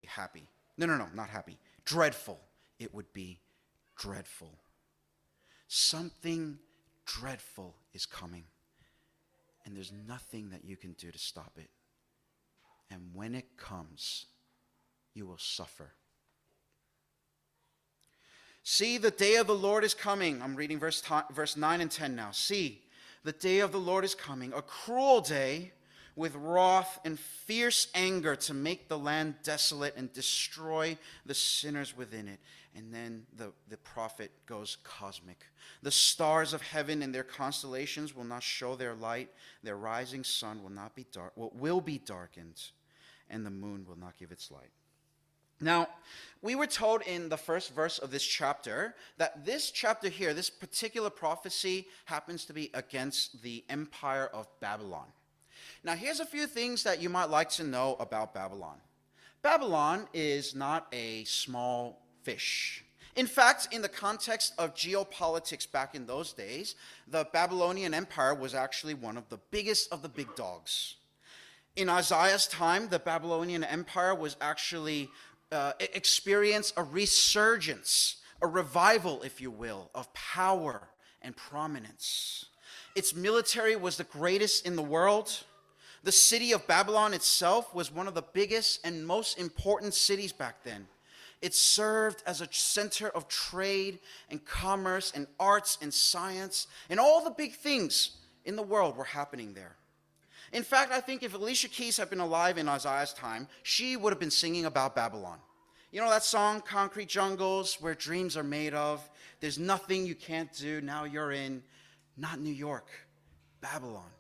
happy. No, not happy. Dreadful. It would be dreadful. Something dreadful is coming. And there's nothing that you can do to stop it. And when it comes, you will suffer. See, the day of the Lord is coming. I'm reading verse 9 and 10 now. See, the day of the Lord is coming, a cruel day with wrath and fierce anger to make the land desolate and destroy the sinners within it. And then the prophet goes cosmic. The stars of heaven and their constellations will not show their light. Their rising sun will be darkened, and the moon will not give its light. Now, we were told in the first verse of this chapter that this chapter here, this particular prophecy, happens to be against the empire of Babylon. Now, here's a few things that you might like to know about Babylon. Babylon is not a small fish. In fact, in the context of geopolitics back in those days, the Babylonian Empire was actually one of the biggest of the big dogs. In Isaiah's time, the Babylonian Empire was actually experience a resurgence, a revival, if you will, of power and prominence. Its military was the greatest in the world. The city of Babylon itself was one of the biggest and most important cities back then. It served as a center of trade and commerce and arts and science, and all the big things in the world were happening there. In fact, I think if Alicia Keys had been alive in Isaiah's time, she would have been singing about Babylon. You know that song, Concrete Jungles, where dreams are made of? There's nothing you can't do, now you're in, not New York, Babylon.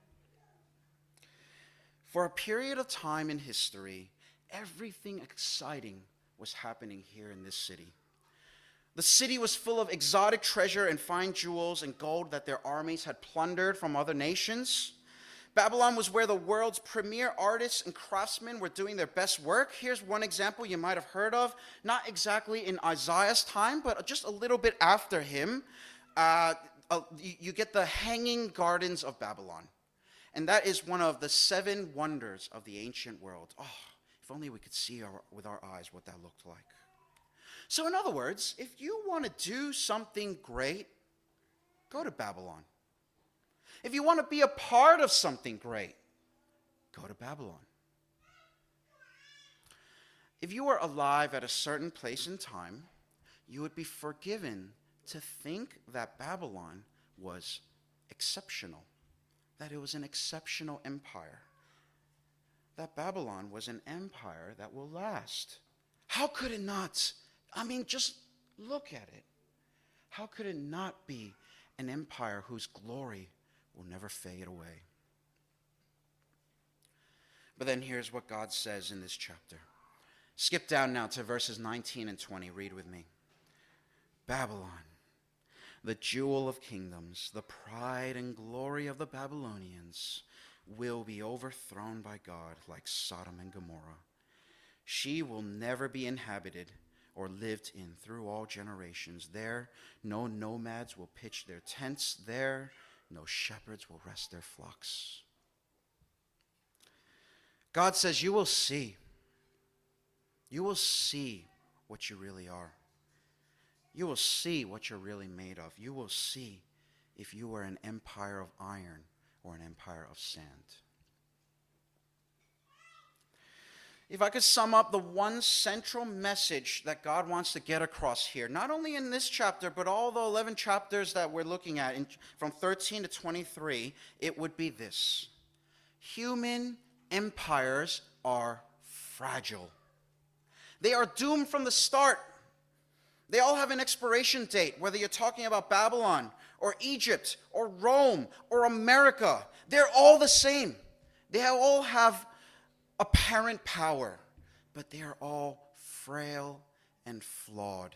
For a period of time in history, everything exciting was happening here in this city. The city was full of exotic treasure and fine jewels and gold that their armies had plundered from other nations. Babylon was where the world's premier artists and craftsmen were doing their best work. Here's one example you might have heard of, not exactly in Isaiah's time, but just a little bit after him. You get the Hanging Gardens of Babylon. And that is one of the 7 wonders of the ancient world. Oh, if only we could see with our eyes what that looked like. So in other words, if you want to do something great, go to Babylon. If you want to be a part of something great, go to Babylon. If you were alive at a certain place in time, you would be forgiven to think that Babylon was exceptional, that it was an exceptional empire, that Babylon was an empire that will last. How could it not? I mean, just look at it. How could it not be an empire whose glory will never fade away? But then here's what God says in this chapter. Skip down now to verses 19 and 20. Read with me. Babylon, the jewel of kingdoms, the pride and glory of the Babylonians, will be overthrown by God like Sodom and Gomorrah. She will never be inhabited or lived in through all generations. There, no nomads will pitch their tents. There, no shepherds will rest their flocks. God says, you will see. You will see what you really are. You will see what you're really made of. You will see if you are an empire of iron or an empire of sand. If I could sum up the one central message that God wants to get across here, not only in this chapter, but all the 11 chapters that we're looking at from 13 to 23, it would be this. Human empires are fragile. They are doomed from the start. They all have an expiration date, whether you're talking about Babylon or Egypt or Rome or America. They're all the same. They all have apparent power, but they are all frail and flawed.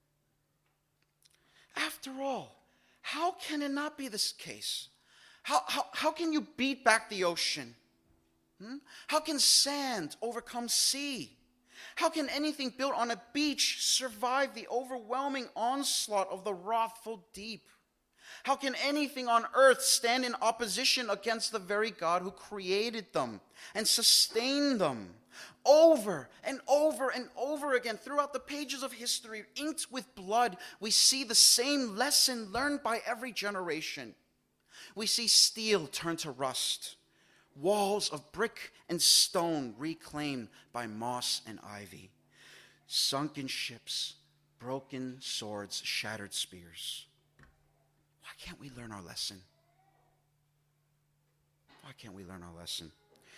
After all, how can it not be this case? How can you beat back the ocean? How can sand overcome sea? How can anything built on a beach survive the overwhelming onslaught of the wrathful deep? How can anything on earth stand in opposition against the very God who created them and sustained them? Over and over and over again, throughout the pages of history, inked with blood, we see the same lesson learned by every generation. We see steel turn to rust, walls of brick and stone reclaimed by moss and ivy, sunken ships, broken swords, shattered spears. Why can't we learn our lesson? Why can't we learn our lesson?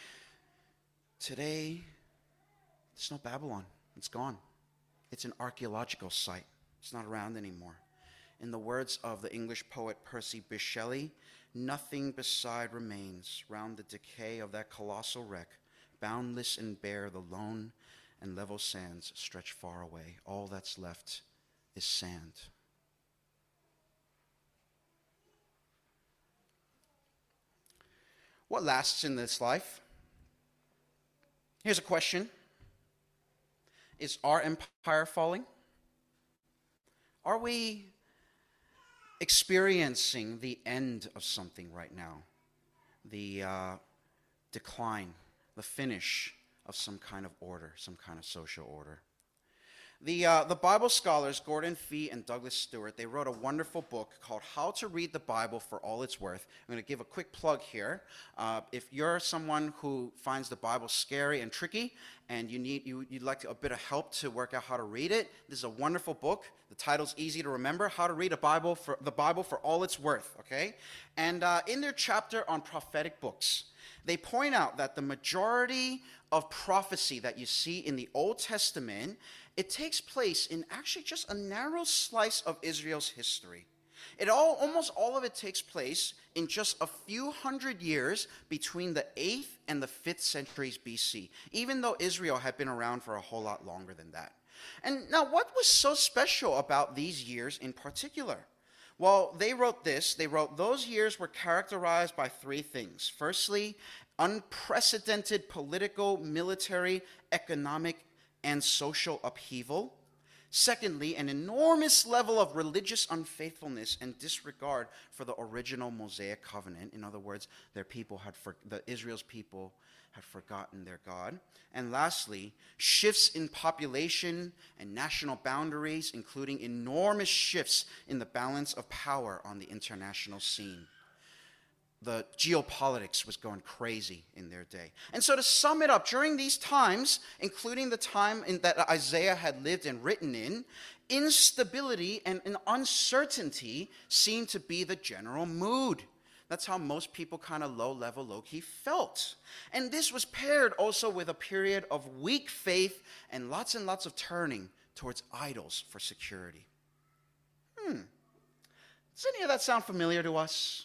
Today, there's no Babylon. It's gone. It's an archaeological site. It's not around anymore. In the words of the English poet Percy Bysshe Shelley, nothing beside remains round the decay of that colossal wreck. Boundless and bare, the lone and level sands stretch far away. All that's left is sand. What lasts in this life? Here's a question. Is our empire falling? Are we experiencing the end of something right now? The decline, the finish of some kind of order, some kind of social order. The Bible scholars Gordon Fee and Douglas Stewart, they wrote a wonderful book called How to Read the Bible for All It's Worth. I'm going to give a quick plug here. If you're someone who finds the Bible scary and tricky and you'd like a bit of help to work out how to read it, this is a wonderful book. The title's easy to remember, How to Read the Bible for All It's Worth, okay? And in their chapter on prophetic books, they point out that the majority of prophecy that you see in the Old Testament, it takes place in actually just a narrow slice of Israel's history. Almost all of it takes place in just a few hundred years between the 8th and the 5th centuries BC, even though Israel had been around for a whole lot longer than that. And now, what was so special about these years in particular? Well, they wrote those years were characterized by three things. Firstly, unprecedented political, military, economic, and social upheaval. Secondly, an enormous level of religious unfaithfulness and disregard for the original Mosaic covenant. In other words, Israel's people had forgotten their God. And lastly, shifts in population and national boundaries, including enormous shifts in the balance of power on the international scene. The geopolitics was going crazy in their day. And so to sum it up, during these times, including the time that Isaiah had lived and written in, instability and uncertainty seemed to be the general mood. That's how most people kind of low-level, low-key felt. And this was paired also with a period of weak faith and lots of turning towards idols for security. Does any of that sound familiar to us?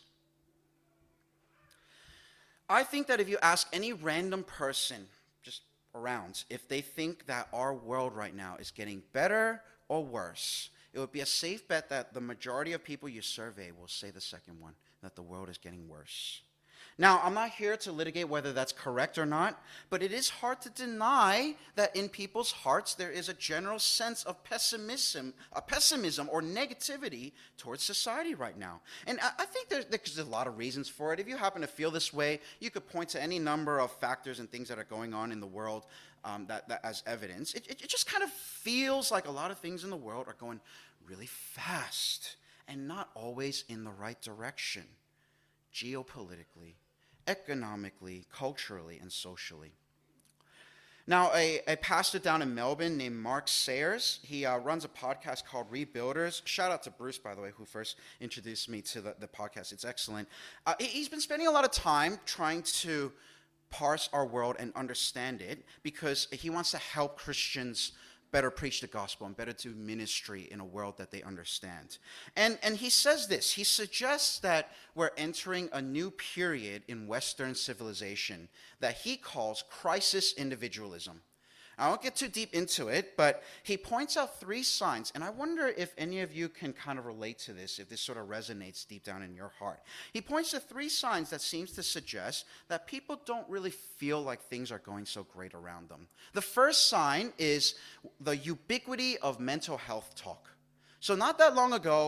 I think that if you ask any random person just around if they think that our world right now is getting better or worse, it would be a safe bet that the majority of people you survey will say the second one, that the world is getting worse. Now, I'm not here to litigate whether that's correct or not, but it is hard to deny that in people's hearts there is a general sense of pessimism or negativity towards society right now. And I think there's a lot of reasons for it. If you happen to feel this way, you could point to any number of factors and things that are going on in the world that as evidence. It just kind of feels like a lot of things in the world are going really fast and not always in the right direction, geopolitically, economically, culturally, and socially. Now, a pastor down in Melbourne named Mark Sayers, he runs a podcast called Rebuilders. Shout out to Bruce, by the way, who first introduced me to the podcast. It's excellent. He's been spending a lot of time trying to parse our world and understand it because he wants to help Christians better preach the gospel and better do ministry in a world that they understand. And he says this. He suggests that we're entering a new period in Western civilization that he calls crisis individualism. I won't get too deep into it, but he points out three signs, and I wonder if any of you can kind of relate to this, if this sort of resonates deep down in your heart. He points to three signs that seems to suggest that people don't really feel like things are going so great around them. The first sign is the ubiquity of mental health talk. So not that long ago,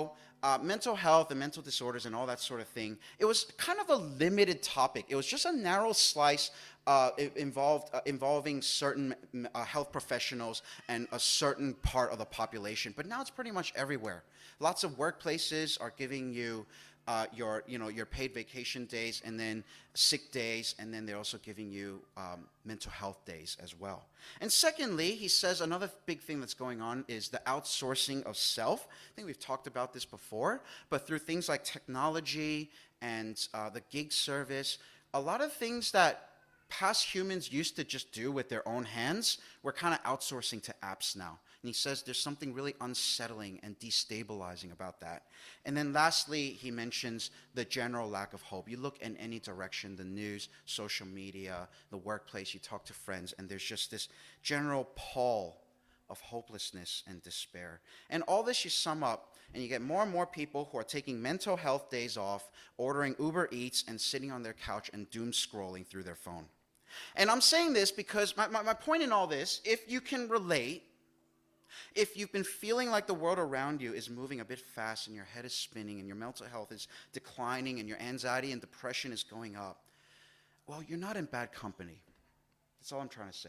mental health and mental disorders and all that sort of thing, it was kind of a limited topic. It was just a narrow slice involving certain health professionals and a certain part of the population. But now it's pretty much everywhere. Lots of workplaces are giving you your paid vacation days and then sick days, and then they're also giving you mental health days as well. And secondly, he says another big thing that's going on is the outsourcing of self. I think we've talked about this before, but through things like technology and the gig service, a lot of things that past humans used to just do with their own hands, we're kind of outsourcing to apps now. And he says there's something really unsettling and destabilizing about that. And then lastly, he mentions the general lack of hope. You look in any direction, the news, social media, the workplace, you talk to friends, and there's just this general pall of hopelessness and despair. And all this you sum up, and you get more and more people who are taking mental health days off, ordering Uber Eats, and sitting on their couch and doom scrolling through their phone. And I'm saying this because my point in all this, if you can relate, if you've been feeling like the world around you is moving a bit fast and your head is spinning and your mental health is declining and your anxiety and depression is going up, well, you're not in bad company. That's all I'm trying to say.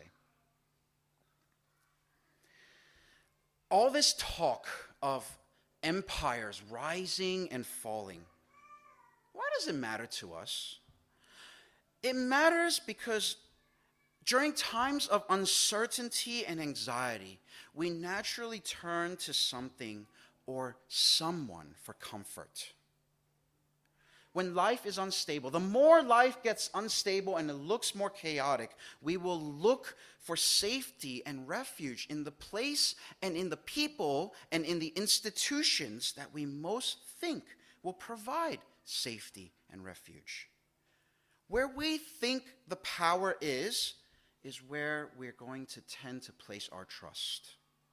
All this talk of empires rising and falling, why does it matter to us? It matters because during times of uncertainty and anxiety, we naturally turn to something or someone for comfort. When life is unstable, the more life gets unstable and it looks more chaotic, we will look for safety and refuge in the place and in the people and in the institutions that we most think will provide safety and refuge. Where we think the power is where we're going to tend to place our trust.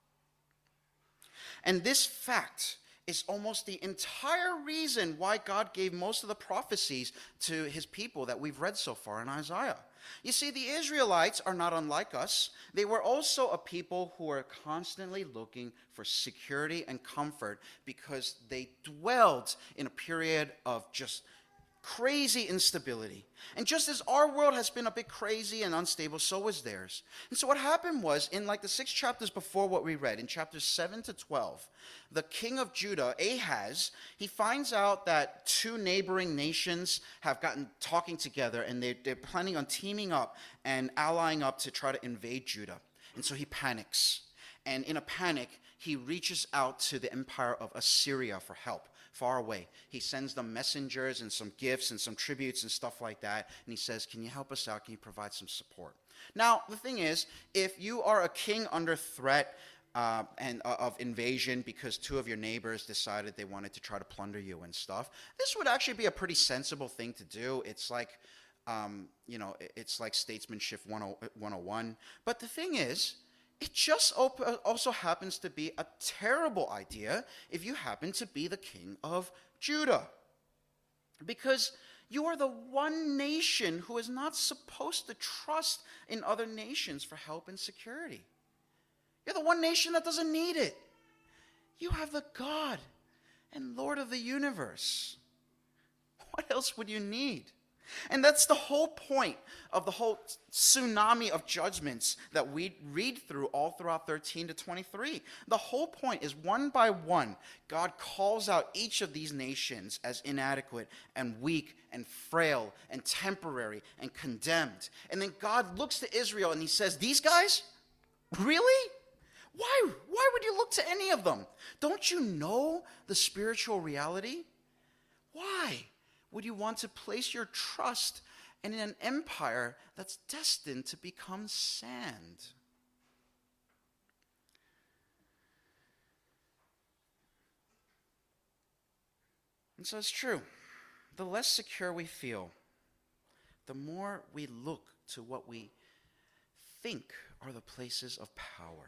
And this fact is almost the entire reason why God gave most of the prophecies to his people that we've read so far in Isaiah. You see, the Israelites are not unlike us. They were also a people who were constantly looking for security and comfort because they dwelled in a period of just crazy instability. And just as our world has been a bit crazy and unstable, so was theirs. And so what happened was, in like the 6 chapters before what we read, in chapters 7 to 12, the king of Judah, Ahaz, he finds out that 2 neighboring nations have gotten talking together, and they're planning on teaming up and allying up to try to invade Judah. And so he panics. And in a panic, he reaches out to the empire of Assyria for help. Far away. He sends them messengers and some gifts and some tributes and stuff like that. And he says, can you help us out? Can you provide some support? Now, the thing is, if you are a king under threat of invasion because 2 of your neighbors decided they wanted to try to plunder you and stuff, this would actually be a pretty sensible thing to do. It's like, it's like statesmanship 101. But the thing is, it just also happens to be a terrible idea if you happen to be the king of Judah. Because you are the one nation who is not supposed to trust in other nations for help and security. You're the one nation that doesn't need it. You have the God and Lord of the universe. What else would you need? And that's the whole point of the whole tsunami of judgments that we read through all throughout 13 to 23. The whole point is, one by one, God calls out each of these nations as inadequate and weak and frail and temporary and condemned. And then God looks to Israel and he says, these guys? Really? Why would you look to any of them? Don't you know the spiritual reality? Why would you want to place your trust in an empire that's destined to become sand? And so it's true. The less secure we feel, the more we look to what we think are the places of power.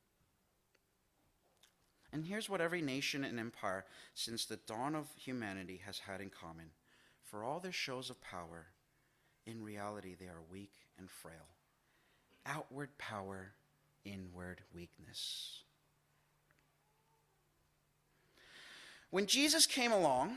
And here's what every nation and empire since the dawn of humanity has had in common. For all their shows of power, in reality they are weak and frail. Outward power, inward weakness. When Jesus came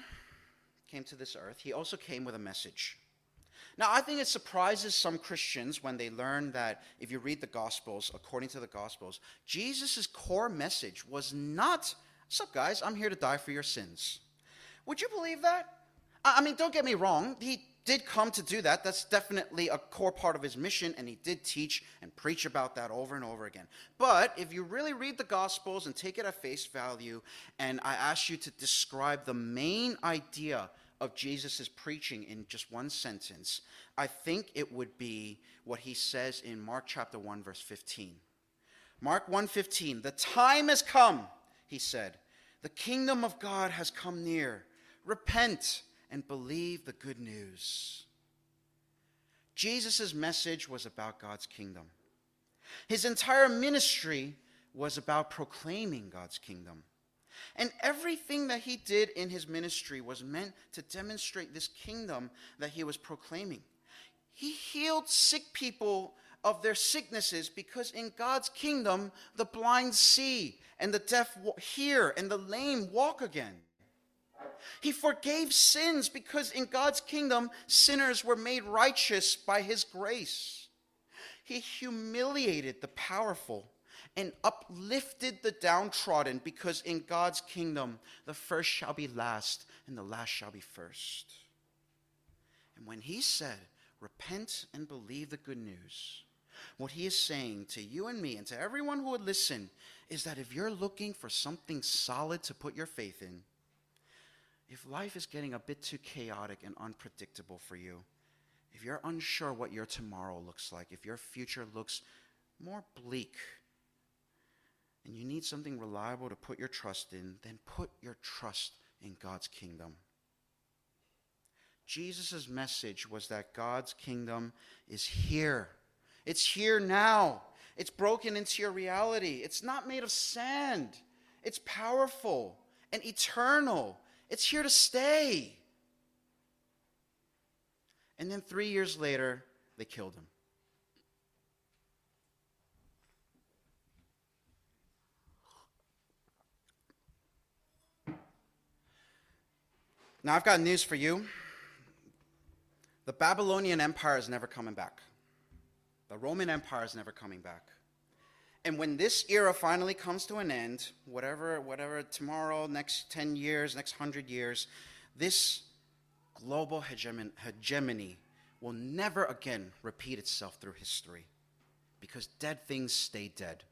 to this earth, he also came with a message. Now, I think it surprises some Christians when they learn that if you read the Gospels, according to the Gospels, Jesus' core message was not, "What's up, guys? I'm here to die for your sins." Would you believe that? I mean, don't get me wrong. He did come to do that. That's definitely a core part of his mission, and he did teach and preach about that over and over again. But if you really read the Gospels and take it at face value, and I ask you to describe the main idea of Jesus' preaching in just one sentence, I think it would be what he says in Mark chapter 1, verse 15. Mark 1:15, "The time has come," he said. "The kingdom of God has come near. Repent and believe the good news." Jesus' message was about God's kingdom. His entire ministry was about proclaiming God's kingdom. And everything that he did in his ministry was meant to demonstrate this kingdom that he was proclaiming. He healed sick people of their sicknesses because in God's kingdom, the blind see, and the deaf hear, and the lame walk again. He forgave sins because in God's kingdom, sinners were made righteous by his grace. He humiliated the powerful and uplifted the downtrodden because in God's kingdom, the first shall be last and the last shall be first. And when he said, "Repent and believe the good news," what he is saying to you and me and to everyone who would listen is that if you're looking for something solid to put your faith in, if life is getting a bit too chaotic and unpredictable for you, if you're unsure what your tomorrow looks like, if your future looks more bleak, and you need something reliable to put your trust in, then put your trust in God's kingdom. Jesus' message was that God's kingdom is here. It's here now. It's broken into your reality. It's not made of sand. It's powerful and eternal. It's here to stay. And then 3 years later, they killed him. Now, I've got news for you. The Babylonian Empire is never coming back. The Roman Empire is never coming back. And when this era finally comes to an end, whatever tomorrow, next 10 years, next 100 years, this global hegemony will never again repeat itself through history because dead things stay dead.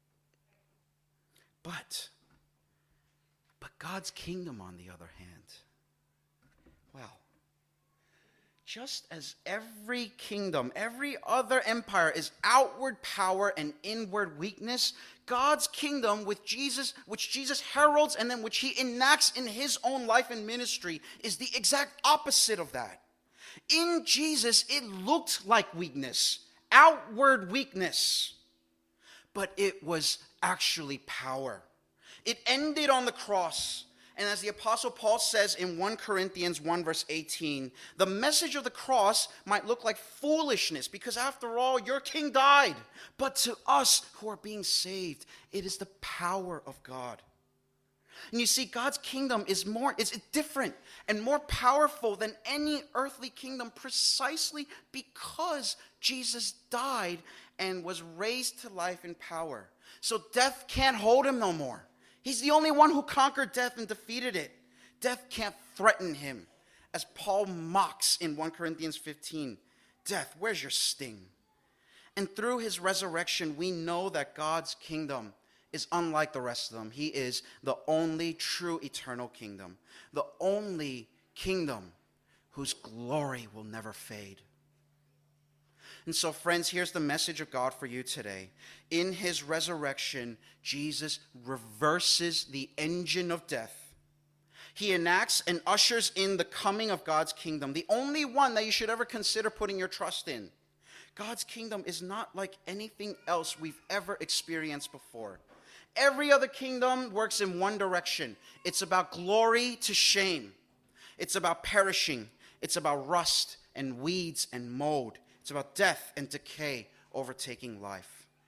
But God's kingdom, on the other hand, well, just as every kingdom, every other empire is outward power and inward weakness, God's kingdom, which Jesus heralds and then which he enacts in his own life and ministry, is the exact opposite of that. In Jesus, it looked like weakness, outward weakness, but it was actually power. It ended on the cross. And as the Apostle Paul says in 1 Corinthians 1 verse 18, the message of the cross might look like foolishness because after all, your king died. But to us who are being saved, it is the power of God. And you see, God's kingdom is different and more powerful than any earthly kingdom precisely because Jesus died and was raised to life and power. So death can't hold him no more. He's the only one who conquered death and defeated it. Death can't threaten him. As Paul mocks in 1 Corinthians 15, "Death, where's your sting?" And through his resurrection, we know that God's kingdom is unlike the rest of them. He is the only true eternal kingdom, the only kingdom whose glory will never fade. And so, friends, here's the message of God for you today. In his resurrection, Jesus reverses the engine of death. He enacts and ushers in the coming of God's kingdom, the only one that you should ever consider putting your trust in. God's kingdom is not like anything else we've ever experienced before. Every other kingdom works in one direction. It's about glory to shame. It's about perishing. It's about rust and weeds and mold. It's about death and decay overtaking life.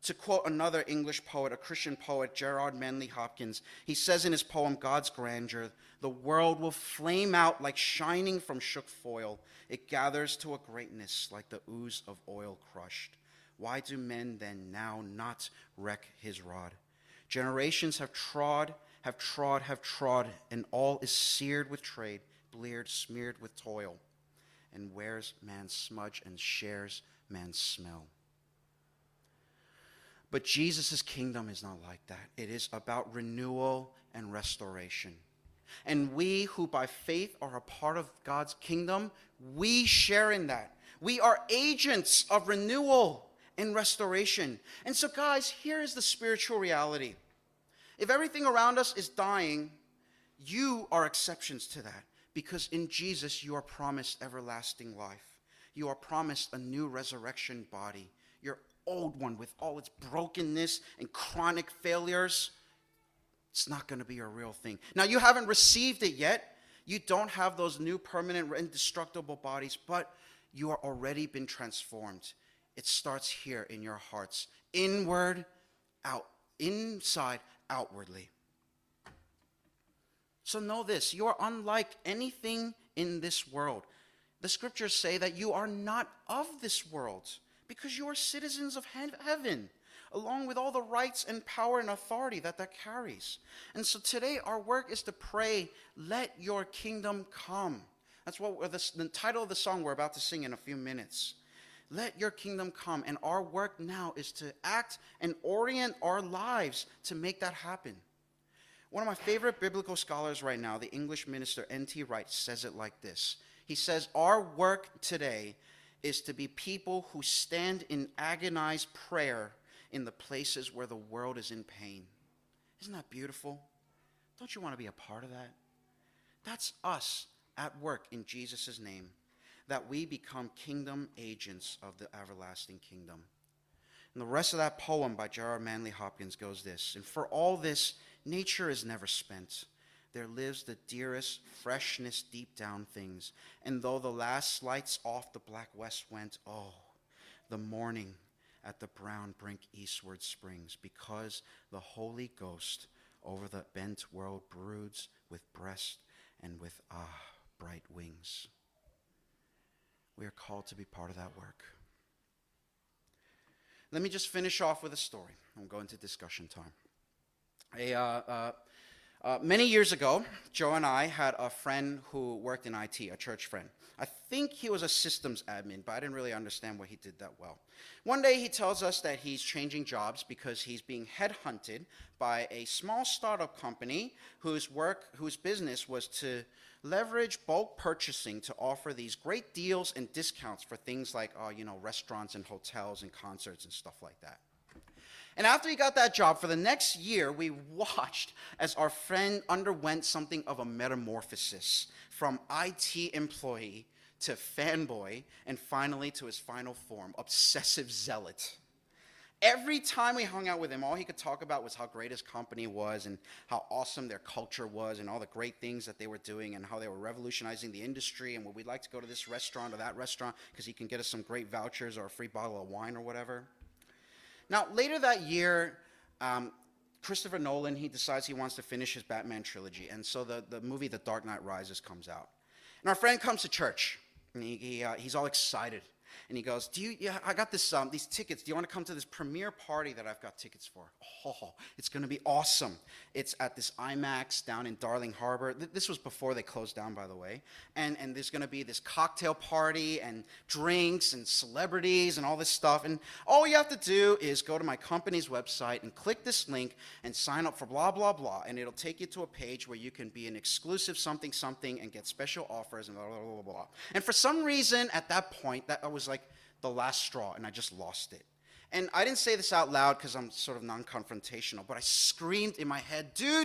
To quote another English poet, a Christian poet, Gerard Manley Hopkins, he says in his poem, God's Grandeur, the world will flame out like shining from shook foil. It gathers to a greatness like the ooze of oil crushed. Why do men then now not wreck his rod? Generations have trod, and all is seared with trade, bleared, smeared with toil, and wears man's smudge and shares man's smell. But Jesus' kingdom is not like that. It is about renewal and restoration. And we who by faith are a part of God's kingdom, we share in that. We are agents of renewal and restoration. And so guys, here is the spiritual reality. If everything around us is dying, you are exceptions to that. Because in Jesus, you are promised everlasting life. You are promised a new resurrection body. Your old one with all its brokenness and chronic failures, it's not going to be a real thing. Now, you haven't received it yet. You don't have those new permanent indestructible bodies, but you are already been transformed. It starts here in your hearts, inward, out, inside, outwardly. So know this, you are unlike anything in this world. The scriptures say that you are not of this world because you are citizens of heaven, along with all the rights and power and authority that carries. And so today our work is to pray, let your kingdom come. That's what the title of the song we're about to sing in a few minutes. Let your kingdom come. And our work now is to act and orient our lives to make that happen. One of my favorite biblical scholars right now, the English minister N.T. Wright, says it like this. He says, our work today is to be people who stand in agonized prayer in the places where the world is in pain. Isn't that beautiful? Don't you want to be a part of that? That's us at work in Jesus' name, that we become kingdom agents of the everlasting kingdom. And the rest of that poem by Gerard Manley Hopkins goes this, and for all this, nature is never spent. There lives the dearest freshness deep down things. And though the last lights off the black west went, oh, the morning at the brown brink eastward springs, because the Holy Ghost over the bent world broods with breast and with bright wings. We are called to be part of that work. Let me just finish off with a story. I'm going to discussion time. Many years ago, Joe and I had a friend who worked in IT, a church friend. I think he was a systems admin, but I didn't really understand why he did that well. One day he tells us that he's changing jobs because he's being headhunted by a small startup company whose business was to leverage bulk purchasing to offer these great deals and discounts for things like restaurants and hotels and concerts and stuff like that. And after he got that job, for the next year, we watched as our friend underwent something of a metamorphosis from IT employee to fanboy, and finally to his final form, obsessive zealot. Every time we hung out with him, all he could talk about was how great his company was and how awesome their culture was and all the great things that they were doing and how they were revolutionizing the industry and we'd like to go to this restaurant or that restaurant because he can get us some great vouchers or a free bottle of wine or whatever. Now, later that year, Christopher Nolan, he decides he wants to finish his Batman trilogy. And so the movie The Dark Knight Rises comes out. And our friend comes to church, and he's all excited. And he goes, I got these tickets. Do you want to come to this premiere party that I've got tickets for? Oh, it's going to be awesome. It's at this IMAX down in Darling Harbor. This was before they closed down, by the way. And there's going to be this cocktail party and drinks and celebrities and all this stuff. And all you have to do is go to my company's website and click this link and sign up for blah, blah, blah. And it'll take you to a page where you can be an exclusive something, something and get special offers and blah, blah, blah, blah. And for some reason, at that point, that was like the last straw, and I just lost it. And I didn't say this out loud because I'm sort of non-confrontational, but I screamed in my head, dude,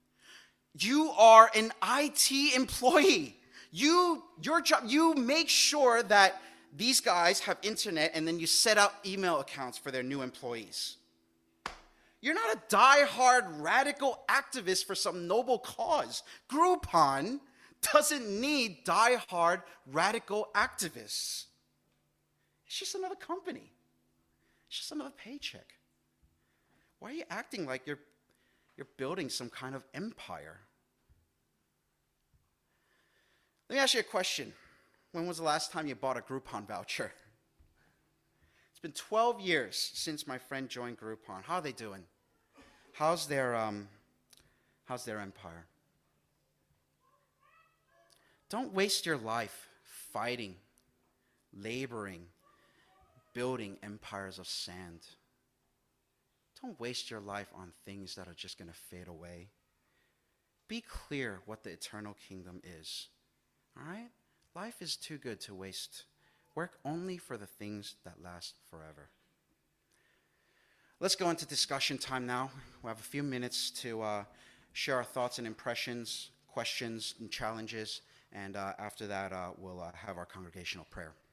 you are an IT employee. Your job, you make sure that these guys have internet, and then you set up email accounts for their new employees. You're not a die-hard radical activist for some noble cause. Groupon doesn't need die-hard radical activists. It's just another company. It's just another paycheck. Why are you acting like you're building some kind of empire? Let me ask you a question. When was the last time you bought a Groupon voucher? It's been 12 years since my friend joined Groupon. How are they doing? How's their empire? Don't waste your life fighting, laboring, building empires of sand. Don't waste your life on things that are just going to fade away. Be clear what the eternal kingdom is. All right? Life is too good to waste. Work only for the things that last forever. Let's go into discussion time now. We have a few minutes to share our thoughts and impressions, questions and challenges, and after that, we'll have our congregational prayer.